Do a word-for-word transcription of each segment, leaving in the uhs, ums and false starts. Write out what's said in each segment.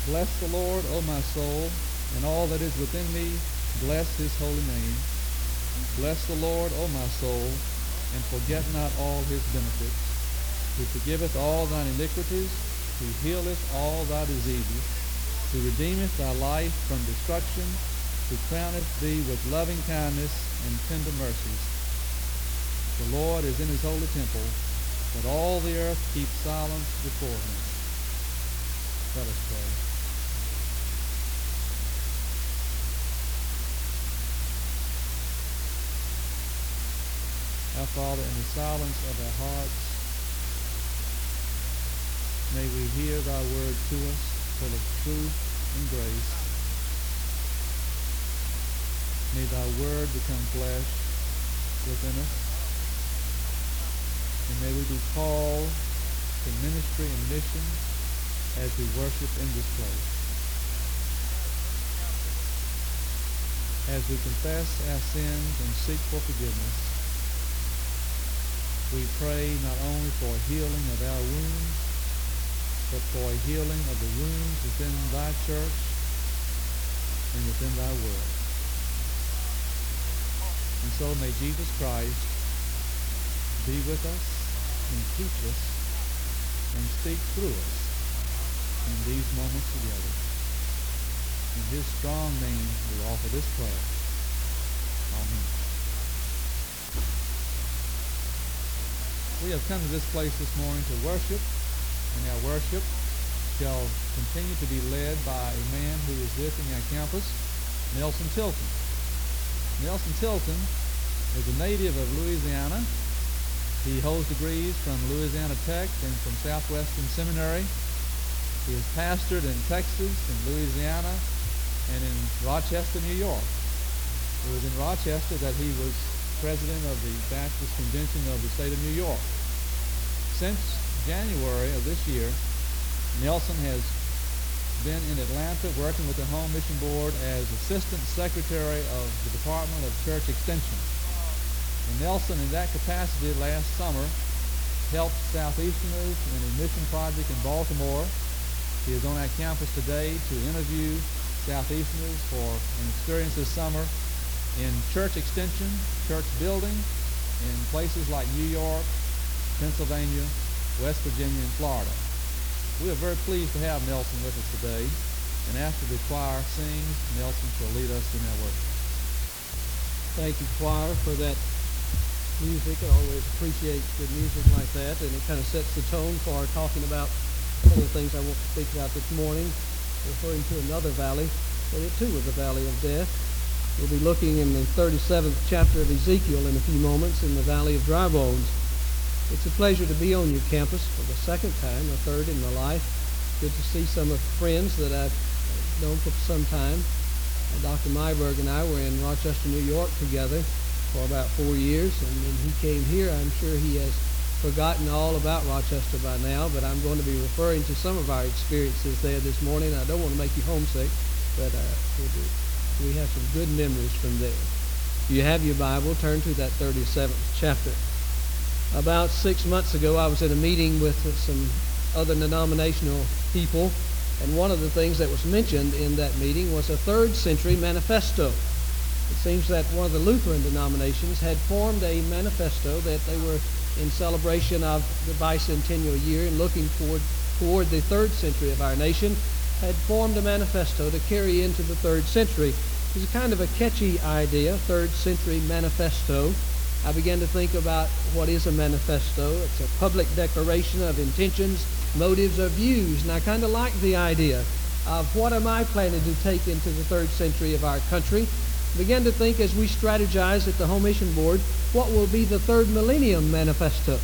Bless the Lord, O my soul, and all that is within me, bless his holy name. Bless the Lord, O my soul, and forget not all his benefits, who forgiveth all thine iniquities, who healeth all thy diseases, who redeemeth thy life from destruction, who crowneth thee with loving kindness and tender mercies. The Lord is in his holy temple, but all the earth keeps silence before him. Let us pray. Our Father, in the silence of our hearts, may we hear thy word to us, full of truth and grace. May thy word become flesh within us, and may we be called to ministry and mission as we worship in this place. As we confess our sins and seek for forgiveness, we pray not only for healing of our wounds, but for a healing of the wounds within thy church and within thy world. And so may Jesus Christ be with us and teach us and speak through us in these moments together. In his strong name we offer this prayer. Amen. We have come to this place this morning to worship, and our worship shall continue to be led by a man who is visiting our campus, Nelson Tilton. Nelson Tilton is a native of Louisiana. He holds degrees from Louisiana Tech and from Southwestern Seminary. He has pastored in Texas, in Louisiana, and in Rochester, New York. It was in Rochester that he was president of the Baptist Convention of the state of New York. Since January of this year, Nelson has been in Atlanta working with the Home Mission Board as Assistant Secretary of the Department of Church Extension. And Nelson, in that capacity last summer, helped Southeasterners in a mission project in Baltimore. He is on our campus today to interview Southeasterners for an experience this summer in church extension, church building, in places like New York, Pennsylvania, West Virginia, and Florida. We are very pleased to have Nelson with us today, and after the choir sings, Nelson shall lead us in our worship. Thank you, choir, for that music. I always appreciate good music like that, and it kind of sets the tone for our talking about some of the things I want to speak about this morning, referring to another valley, but it too was a valley of death. We'll be looking in the thirty-seventh chapter of Ezekiel in a few moments in the Valley of Dry Bones. It's a pleasure to be on your campus for the second time, or third in my life. Good to see some of the friends that I've known for some time. Doctor Myberg and I were in Rochester, New York together for about four years, and when he came here, I'm sure he has forgotten all about Rochester by now, but I'm going to be referring to some of our experiences there this morning. I don't want to make you homesick, but uh, we'll do. We have some good memories from there. If you have your Bible, turn to that thirty-seventh chapter. About six months ago, I was at a meeting with some other denominational people, and one of the things that was mentioned in that meeting was a third century manifesto. It seems that one of the Lutheran denominations had formed a manifesto that they were in celebration of the bicentennial year and looking forward toward the third century of our nation, had formed a manifesto to carry into the third century. It was a kind of a catchy idea, third century manifesto. I began to think about what is a manifesto. It's a public declaration of intentions, motives, or views, and I kind of like the idea of what am I planning to take into the third century of our country. I began to think as we strategize at the Home Mission Board, what will be the third millennium manifesto?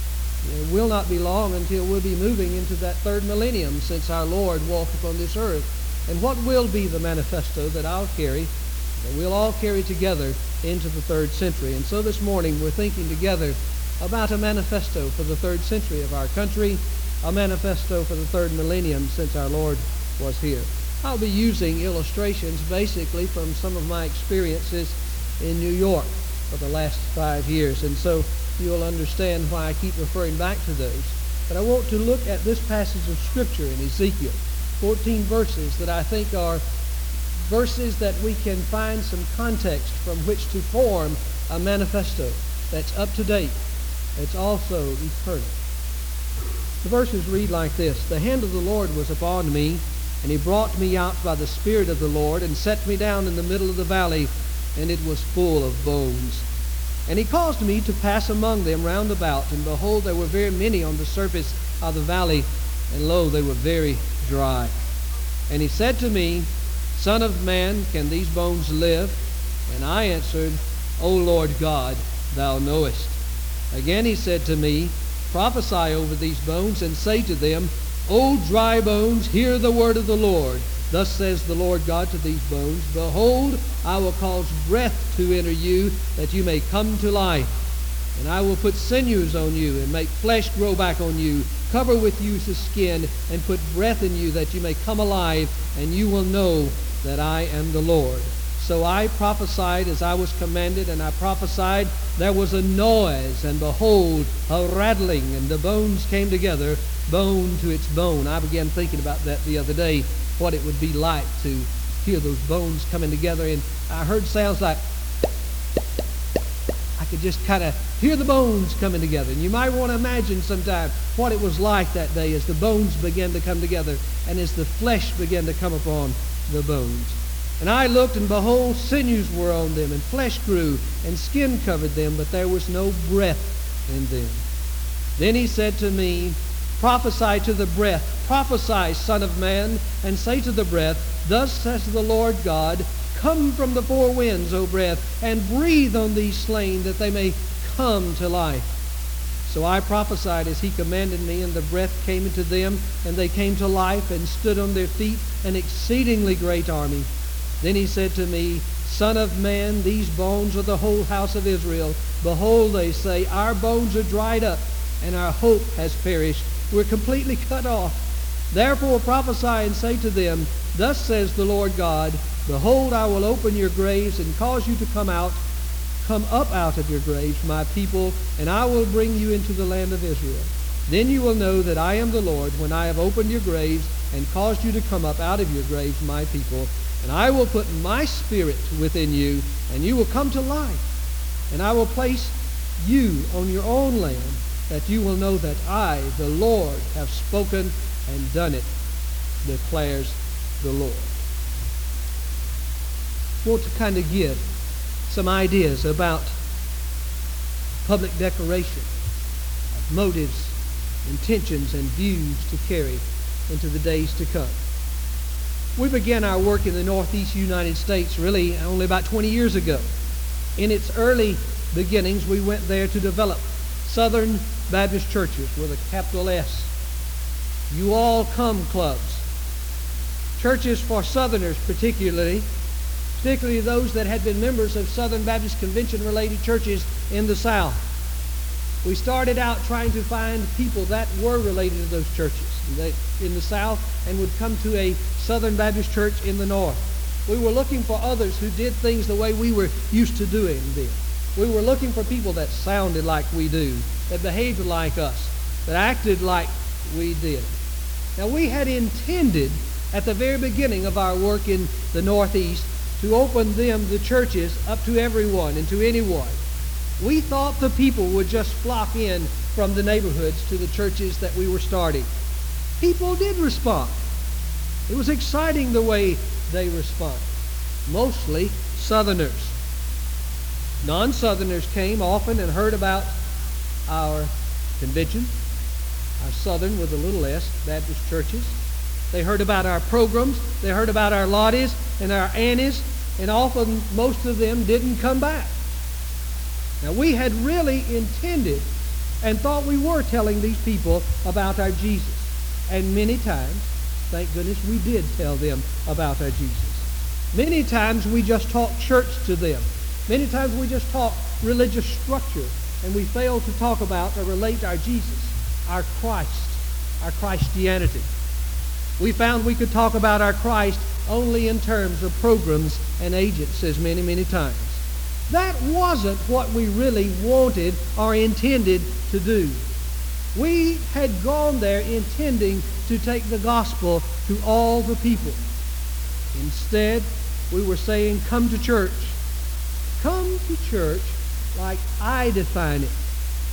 It will not be long until we'll be moving into that third millennium since our Lord walked upon this earth. And what will be the manifesto that I'll carry, that we'll all carry together into the third century? And so this morning we're thinking together about a manifesto for the third century of our country, a manifesto for the third millennium since our Lord was here. I'll be using illustrations basically from some of my experiences in New York for the last five years. And so you'll understand why I keep referring back to those. But I want to look at this passage of Scripture in Ezekiel. fourteen verses that I think are verses that we can find some context from which to form a manifesto that's up to date, that's also eternal. The verses read like this: "The hand of the Lord was upon me, and he brought me out by the Spirit of the Lord, and set me down in the middle of the valley, and it was full of bones. And he caused me to pass among them round about, and behold, there were very many on the surface of the valley, and lo, they were very dry. And he said to me, Son of man, can these bones live? And I answered, O Lord God, thou knowest. Again he said to me, Prophesy over these bones, and say to them, O dry bones, hear the word of the Lord. Thus says the Lord God to these bones, Behold, I will cause breath to enter you, that you may come to life. And I will put sinews on you, and make flesh grow back on you, cover with you the skin, and put breath in you, that you may come alive, and you will know that I am the Lord. So I prophesied as I was commanded, and I prophesied. There was a noise, and behold, a rattling, and the bones came together, bone to its bone." I began thinking about that the other day, what it would be like to hear those bones coming together. And I heard sounds like, I could just kind of hear the bones coming together. And you might want to imagine sometime what it was like that day as the bones began to come together and as the flesh began to come upon the bones. And I looked, and behold, sinews were on them, and flesh grew, and skin covered them, but there was no breath in them. Then he said to me, Prophesy to the breath, prophesy, Son of man, and say to the breath, Thus says the Lord God, Come from the four winds, O breath, and breathe on these slain, that they may come to life. So I prophesied as he commanded me, and the breath came into them, and they came to life, and stood on their feet, an exceedingly great army. Then he said to me, Son of man, these bones are the whole house of Israel. Behold, they say, Our bones are dried up, and our hope has perished. We're completely cut off. Therefore prophesy and say to them, Thus says the Lord God, Behold, I will open your graves and cause you to come out, come up out of your graves, my people, and I will bring you into the land of Israel. Then you will know that I am the Lord, when I have opened your graves and caused you to come up out of your graves, my people. And I will put my spirit within you, and you will come to life. And I will place you on your own land, that you will know that I, the Lord, have spoken and done it, declares the Lord. I want to kind of give some ideas about public declaration, motives, intentions, and views to carry into the days to come. We began our work in the Northeast United States really only about twenty years ago. In its early beginnings, we went there to develop Southern Baptist churches with a capital S. You All Come clubs. Churches for Southerners particularly, particularly those that had been members of Southern Baptist Convention-related churches in the South. We started out trying to find people that were related to those churches in the South and would come to a Southern Baptist church in the North. We were looking for others who did things the way we were used to doing them. We were looking for people that sounded like we do, that behaved like us, that acted like we did. Now, we had intended at the very beginning of our work in the Northeast to open them, the churches, up to everyone and to anyone. We thought the people would just flock in from the neighborhoods to the churches that we were starting. People did respond. It was exciting the way they responded. Mostly Southerners. Non-Southerners came often and heard about our convention, our Southern with a little s, Baptist churches. They heard about our programs, they heard about our lotties and our annies, and often most of them didn't come back. Now, we had really intended and thought we were telling these people about our Jesus. And many times, thank goodness, we did tell them about our Jesus. Many times we just talked church to them. Many times we just talked religious structure, and we failed to talk about or relate our Jesus, our Christ, our Christianity. We found we could talk about our Christ only in terms of programs and agencies many, many times. That wasn't what we really wanted or intended to do. We had gone there intending to take the gospel to all the people. Instead, we were saying, come to church. Come to church like I define it.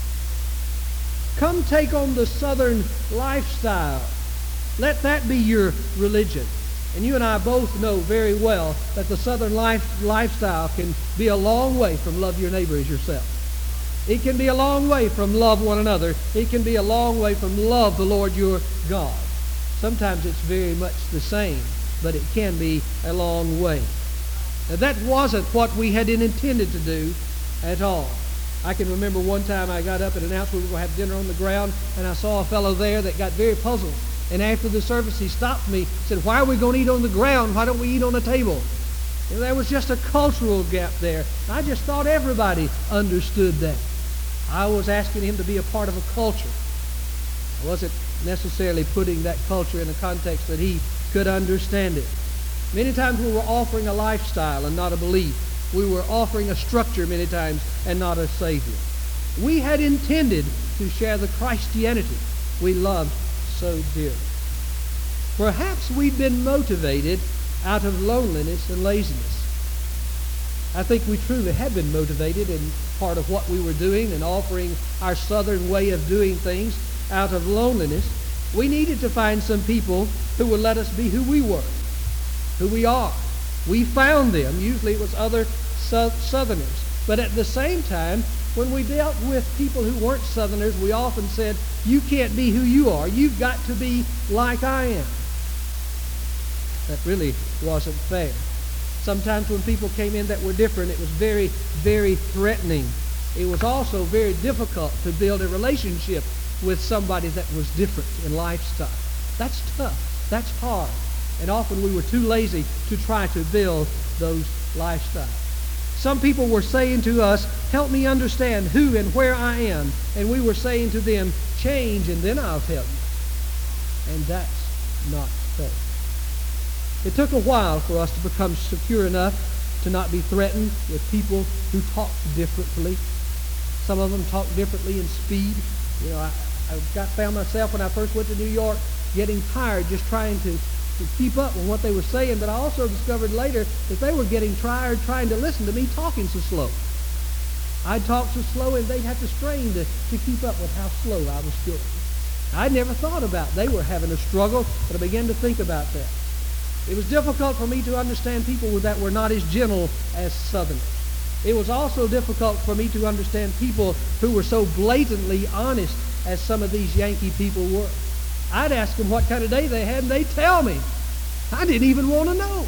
Come take on the Southern lifestyle. Let that be your religion. And you and I both know very well that the Southern life, lifestyle can be a long way from love your neighbor as yourself. It can be a long way from love one another. It can be a long way from love the Lord your God. Sometimes it's very much the same, but it can be a long way. Now, that wasn't what we had intended to do at all. I can remember one time I got up and announced we were going to have dinner on the ground, and I saw a fellow there that got very puzzled. And after the service, he stopped me and said, why are we going to eat on the ground? Why don't we eat on the table? And there was just a cultural gap there. I just thought everybody understood that. I was asking him to be a part of a culture. I wasn't necessarily putting that culture in a context that he could understand it. Many times we were offering a lifestyle and not a belief. We were offering a structure many times and not a Savior. We had intended to share the Christianity we loved so dearly. Perhaps we'd been motivated out of loneliness and laziness. I think we truly had been motivated in part of what we were doing and offering our Southern way of doing things out of loneliness. We needed to find some people who would let us be who we were, who we are. We found them. Usually it was other Southerners. But at the same time, when we dealt with people who weren't Southerners, we often said, you can't be who you are. You've got to be like I am. That really wasn't fair. Sometimes when people came in that were different, it was very, very threatening. It was also very difficult to build a relationship with somebody that was different in lifestyle. That's tough. That's hard. And often we were too lazy to try to build those lifestyles. Some people were saying to us, help me understand who and where I am. And we were saying to them, change and then I'll tell you. And that's not fair. It took a while for us to become secure enough to not be threatened with people who talked differently. Some of them talked differently in speed. You know, I, I got found myself when I first went to New York getting tired just trying to to keep up with what they were saying, but I also discovered later that they were getting tired trying to listen to me talking so slow. I'd talk so slow and they'd have to strain to, to keep up with how slow I was going. I'd never thought about they were having a struggle, but I began to think about that. It was difficult for me to understand people that were not as gentle as Southerners. It was also difficult for me to understand people who were so blatantly honest as some of these Yankee people were. I'd ask them what kind of day they had, and they'd tell me. I didn't even want to know.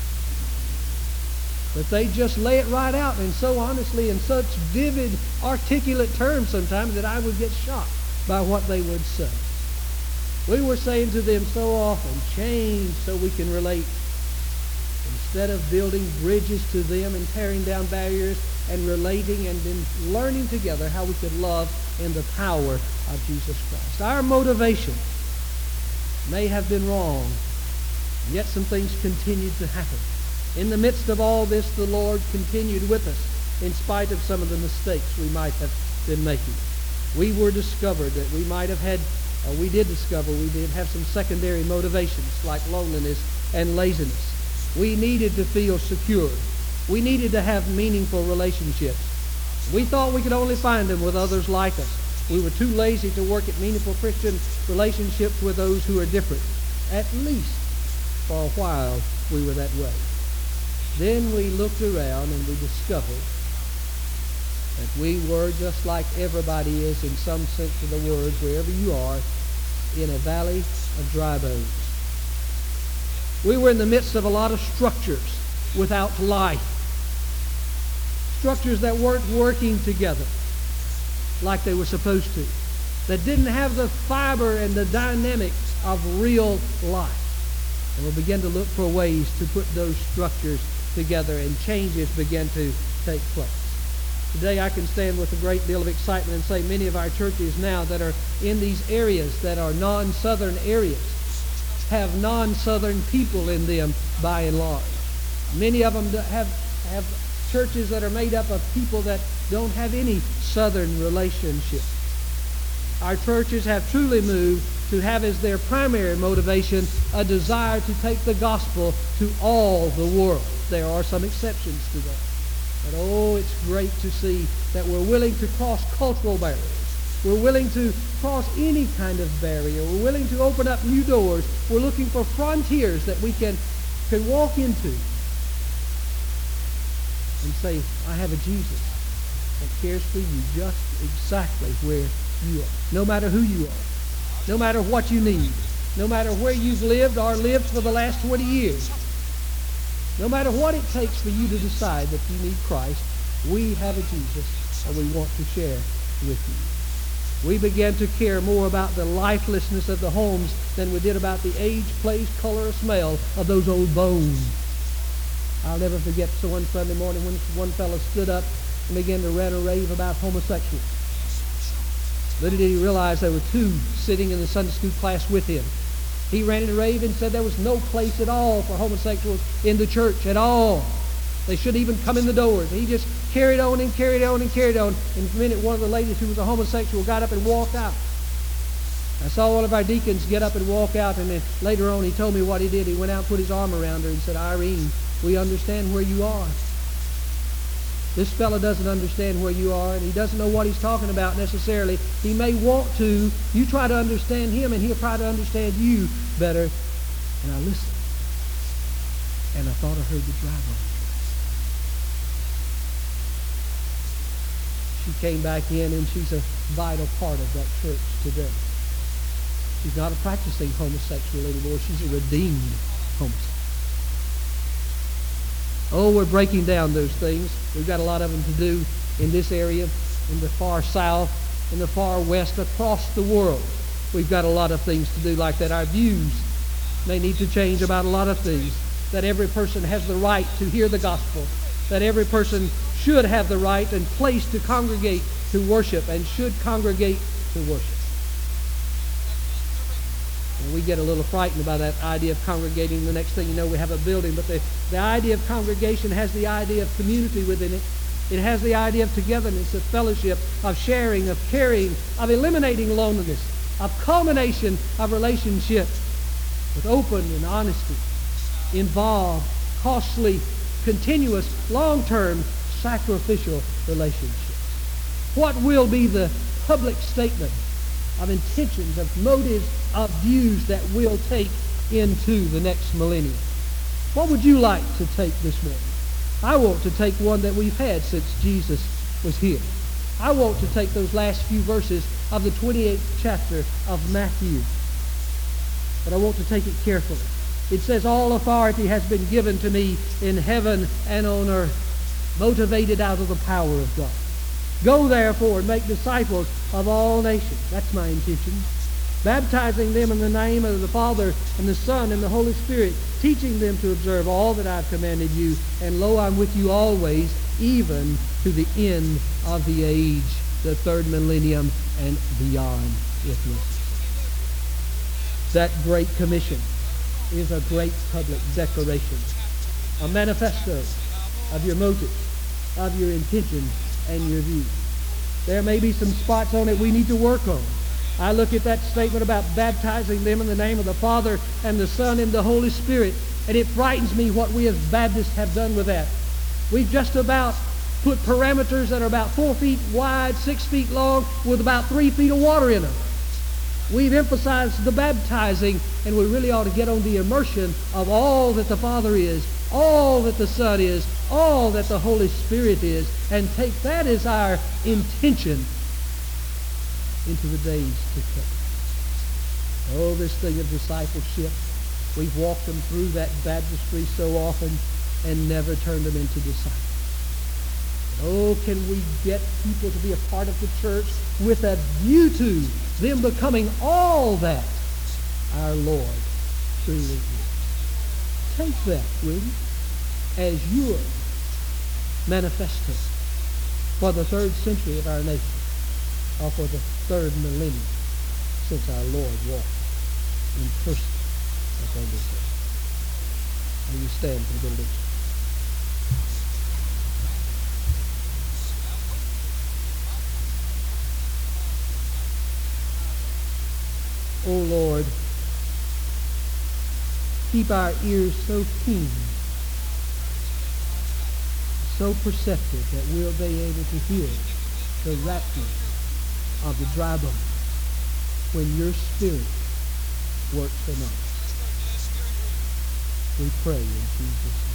But they'd just lay it right out, and so honestly, in such vivid, articulate terms sometimes that I would get shocked by what they would say. We were saying to them so often, change so we can relate. Instead of building bridges to them and tearing down barriers and relating and then learning together how we could love in the power of Jesus Christ. Our motivation may have been wrong, yet some things continued to happen. In the midst of all this, the Lord continued with us in spite of some of the mistakes we might have been making. We were discovered that we might have had, or we did discover we did have some secondary motivations like loneliness and laziness. We needed to feel secure. We needed to have meaningful relationships. We thought we could only find them with others like us. We were too lazy to work at meaningful Christian relationships with those who are different. At least for a while we were that way. Then we looked around and we discovered that we were just like everybody is in some sense of the word, wherever you are, in a valley of dry bones. We were in the midst of a lot of structures without life. Structures that weren't working together like they were supposed to, that didn't have the fiber and the dynamic of real life. And we began to look for ways to put those structures together, and changes began to take place. Today I can stand with a great deal of excitement and say many of our churches now that are in these areas that are non-Southern areas have non-Southern people in them by and large. Many of them have, have churches that are made up of people that don't have any Southern relationship. Our churches have truly moved to have as their primary motivation a desire to take the gospel to all the world. There are some exceptions to that. But oh, it's great to see that we're willing to cross cultural barriers. We're willing to cross any kind of barrier. We're willing to open up new doors. We're looking for frontiers that we can, can walk into and say, I have a Jesus that cares for you just exactly where you are. No matter who you are. No matter what you need. No matter where you've lived or lived for the last twenty years. No matter what it takes for you to decide that you need Christ, we have a Jesus and we want to share with you. We began to care more about the lifelessness of the homes than we did about the age, place, color, or smell of those old bones. I'll never forget so one Sunday morning when one fellow stood up and began to rant and rave about homosexuals. Little did he realize there were two sitting in the Sunday school class with him. He ranted and raved and said there was no place at all for homosexuals in the church at all. They shouldn't even come in the doors. He just carried on and carried on and carried on. And in a minute, one of the ladies who was a homosexual got up and walked out. I saw one of our deacons get up and walk out, and then later on he told me what he did. He went out and put his arm around her and said, Irene, we understand where you are. This fellow doesn't understand where you are, and he doesn't know what he's talking about necessarily. He may want to. You try to understand him, and he'll try to understand you better. And I listened, and I thought I heard the driver. She came back in, and she's a vital part of that church today. She's not a practicing homosexual anymore. She's a redeemed homosexual. Oh, we're breaking down those things. We've got a lot of them to do in this area, in the far south, in the far west, across the world. We've got a lot of things to do like that. Our views may need to change about a lot of things. That every person has the right to hear the gospel. That every person should have the right and place to congregate to worship and should congregate to worship. And we get a little frightened about that idea of congregating. The next thing you know, we have a building. But the, the idea of congregation has the idea of community within it. It has the idea of togetherness, of fellowship, of sharing, of caring, of eliminating loneliness, of culmination of relationship with open and honesty, involved, costly, continuous, long-term, sacrificial relationships. What will be the public statement of intentions, of motives, of views that we'll take into the next millennium? What would you like to take this morning? I want to take one that we've had since Jesus was here. I want to take those last few verses of the twenty-eighth chapter of Matthew. But I want to take it carefully. It says, all authority has been given to me in heaven and on earth, motivated out of the power of God. Go therefore and make disciples of all nations. That's my intention. Baptizing them in the name of the Father and the Son and the Holy Spirit, teaching them to observe all that I've commanded you. And lo, I'm with you always, even to the end of the age, the third millennium and beyond, if necessary. That great commission is a great public declaration, a manifesto of your motives, of your intentions, and your views. There may be some spots on it we need to work on. I look at that statement about baptizing them in the name of the Father and the Son and the Holy Spirit, and it frightens me what we as Baptists have done with that. We've just about put parameters that are about four feet wide, six feet long, with about three feet of water in them. We've emphasized the baptizing, and we really ought to get on the immersion of all that the Father is, all that the Son is, all that the Holy Spirit is, and take that as our intention into the days to come. Oh, this thing of discipleship, we've walked them through that baptistry so often and never turned them into disciples. Oh, can we get people to be a part of the church with a view to them becoming all that our Lord truly is? Take that, will you, as your manifesto for the third century of our nation, or for the third millennium since our Lord walked in person upon this earth. Will you stand for the benediction? O Lord, keep our ears so keen, so perceptive that we'll be able to hear the rattling of the dry bones when your Spirit works among us. We pray in Jesus' name.